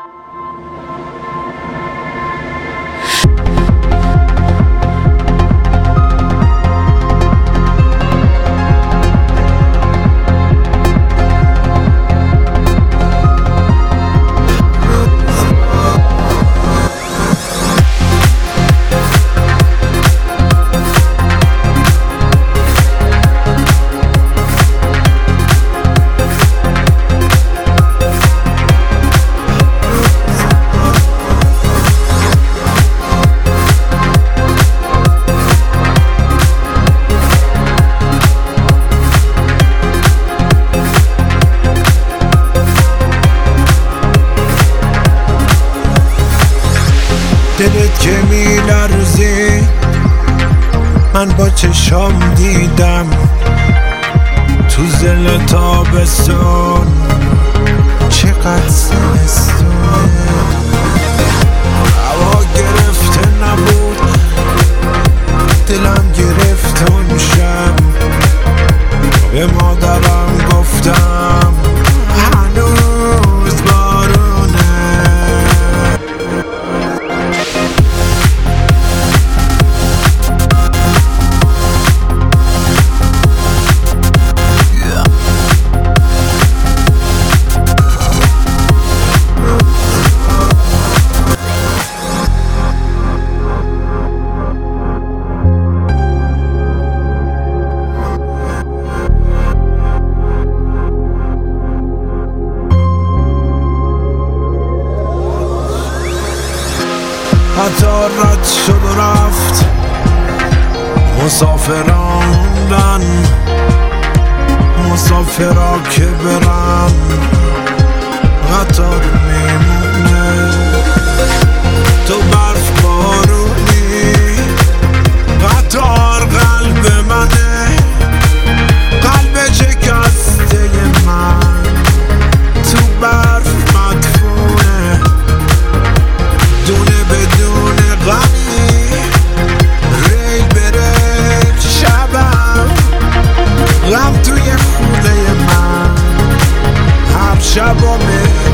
دلت که میلرزی من با چشام دیدم تو زل تابستون چقدر زمستونه. هوا گرفته نبود دلم گرفت اون شب، به مادرم گفتم هنوز بارونه. قطار رد شد و رفت، مسافران موندن، مسافرا که برن قطار میمونه. تو برف بارونی قطار قلب منه، قلب شکسته من تو برف مدفونه. دونه بدون غمی ریل بره شبم، غم توی خونه من هر شب